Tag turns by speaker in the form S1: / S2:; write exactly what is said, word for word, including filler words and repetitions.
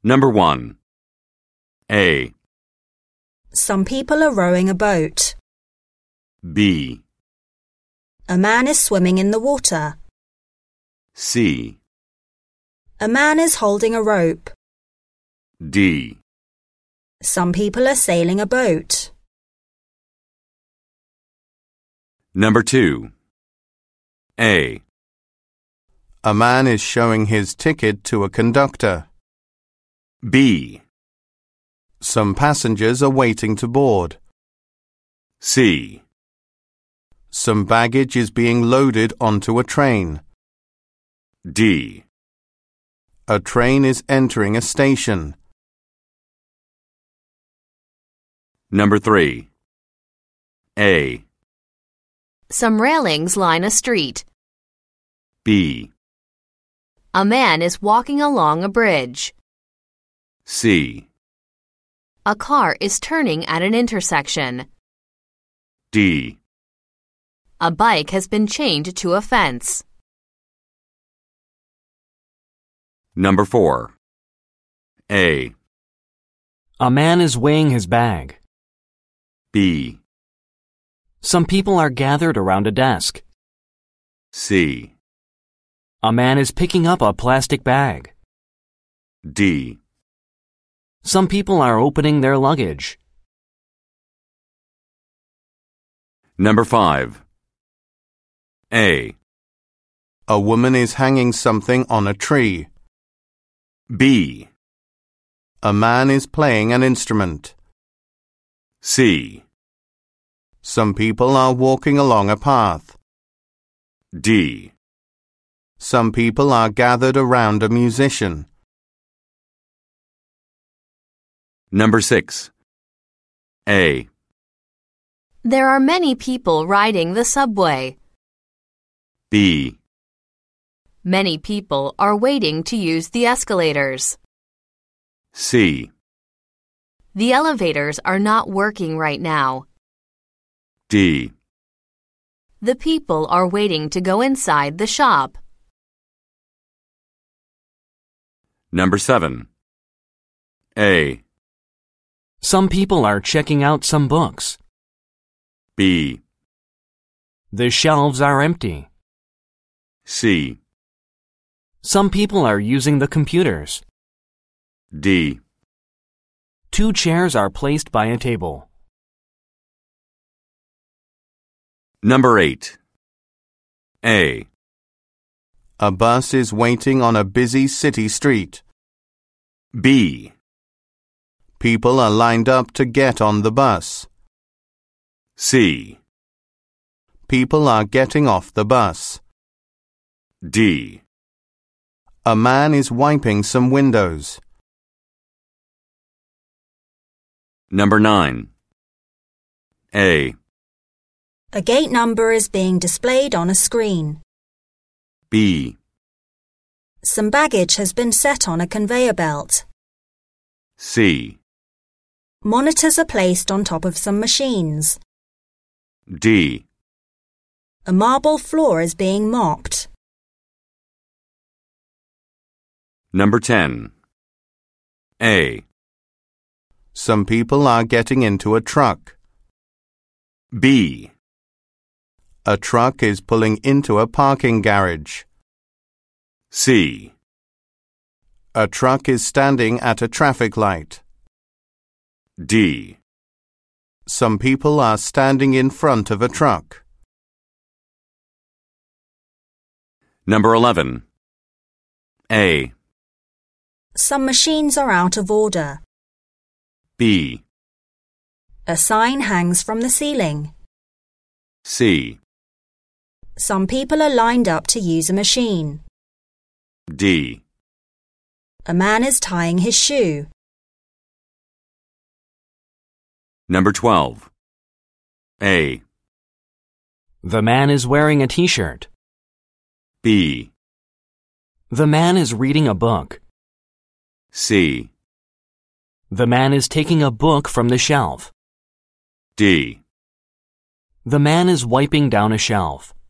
S1: Number one. A.
S2: Some people are rowing a boat.
S1: B.
S2: A man is swimming in the water.
S1: C.
S2: A man is holding a rope.
S1: D.
S2: Some people are sailing a boat.
S1: Number two. A.
S3: A man is showing his ticket to a conductor.
S1: B.
S3: Some passengers are waiting to board.
S1: C.
S3: Some baggage is being loaded onto a train.
S1: D.
S3: A train is entering a station.
S1: Number three. A.
S4: Some railings line a street.
S1: B.
S4: A man is walking along a bridge.
S1: C.
S4: A car is turning at an intersection.
S1: D.
S4: A bike has been chained to a fence.
S1: Number four. A.
S5: A man is weighing his bag.
S1: B.
S5: Some people are gathered around a desk.
S1: C.
S5: A man is picking up a plastic bag.
S1: D.
S5: Some people are opening their luggage.
S1: Number five. A.
S3: A woman is hanging something on a tree.
S1: B.
S3: A man is playing an instrument.
S1: C.
S3: Some people are walking along a path.
S1: D.
S3: Some people are gathered around a musician.
S1: Number six. A.
S4: There are many people riding the subway.
S1: B.
S4: Many people are waiting to use the escalators.
S1: C.
S4: The elevators are not working right now.
S1: D.
S4: The people are waiting to go inside the shop.
S1: Number seven. A.
S5: Some people are checking out some books.
S1: B.
S5: The shelves are empty.
S1: C.
S5: Some people are using the computers.
S1: D.
S5: Two chairs are placed by a table.
S1: Number eight. A.
S3: A bus is waiting on a busy city street.
S1: B.
S3: People are lined up to get on the bus.
S1: C.
S3: People are getting off the bus.
S1: D.
S3: A man is wiping some windows.
S1: Number nine. A.
S2: A gate number is being displayed on a screen.
S1: B.
S2: Some baggage has been set on a conveyor belt.
S1: C.
S2: Monitors are placed on top of some machines.
S1: D.
S2: A marble floor is being mopped.
S1: Number ten. A.
S3: Some people are getting into a truck.
S1: B.
S3: A truck is pulling into a parking garage.
S1: C.
S3: A truck is standing at a traffic light.
S1: D.
S3: Some people are standing in front of a truck.
S1: Number eleven. A.
S2: Some machines are out of order.
S1: B.
S2: A sign hangs from the ceiling.
S1: C.
S2: Some people are lined up to use a machine.
S1: D.
S2: A man is tying his shoe.
S1: Number twelve. A.
S5: The man is wearing a t-shirt.
S1: B.
S5: The man is reading a book.
S1: C.
S5: The man is taking a book from the shelf.
S1: D.
S5: The man is wiping down a shelf.